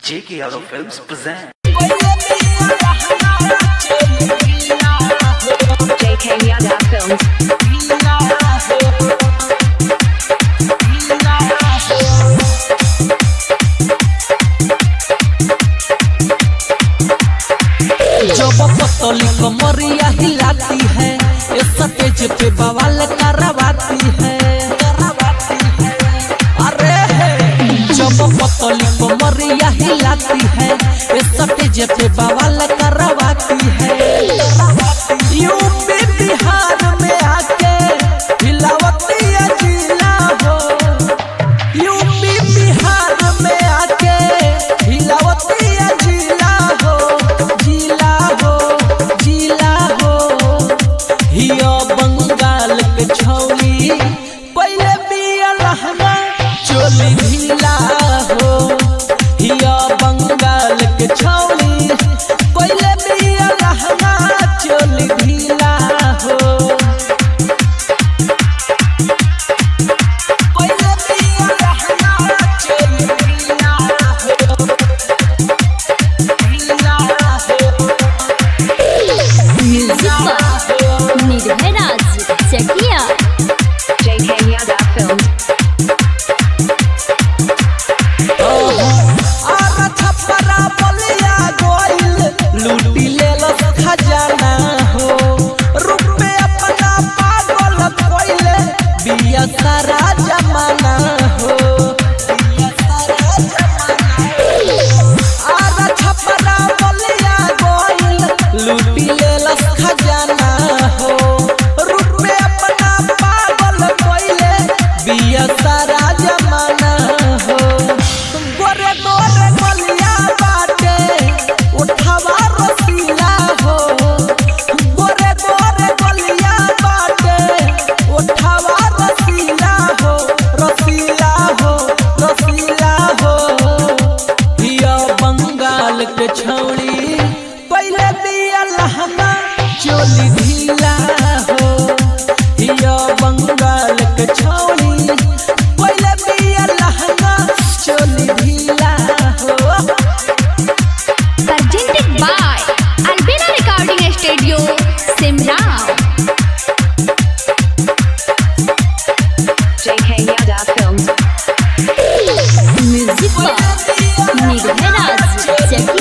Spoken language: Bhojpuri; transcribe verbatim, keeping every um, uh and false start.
J K Yadav Films present J K Yadav Films. जब पतली कमरिया हिलाती है ये सटेज पे बवाल करवाती है अरे जब पतली कमरिया हिलाती है ये सटेज पे बवाल करवाती है यूपी बिहार में आके हिलावती है जिला हो यूपी बिहार में आके हिलावती है जिला हो जिला हो जिला हो हिया बंगाल के छौली पहले बिया लहंगा चोली ढीला हो हिया बंगाल के छौली पहले बिया लहंगा चोली ढीला हो पहले बिया लहंगा चोली ढीला हो ढीला हो Music by Nidharaj Chakia. J K Yadav Films. Ara Chhapra Ballia गोइल लूटी लेलस खजाना हो रुपए अपना पागल कोइले बिया सारा जमाना हो बिया सारा जमाना आरा छपरा बलिया गोइल लूटी लेलस खजाना हो रुपए अपना पागल कोइले बिया सारा जमाना हो गोरे गोरे गलिया बाटे उठावा रसीला हो गोरे गोरे गलिया बाटे उठावा रसीला हो रसीला हो रसीला हो हिया बंगाल के छौड़ी पहले बिया लहंगा चोली ढीला हो हिया बंगाल के छौड़ी पहले बिया लहंगा चोली ढीला हो Presented by Albina Recording Studio, Simrao. J K Yadav Films. Music by Nidharaj Chakia.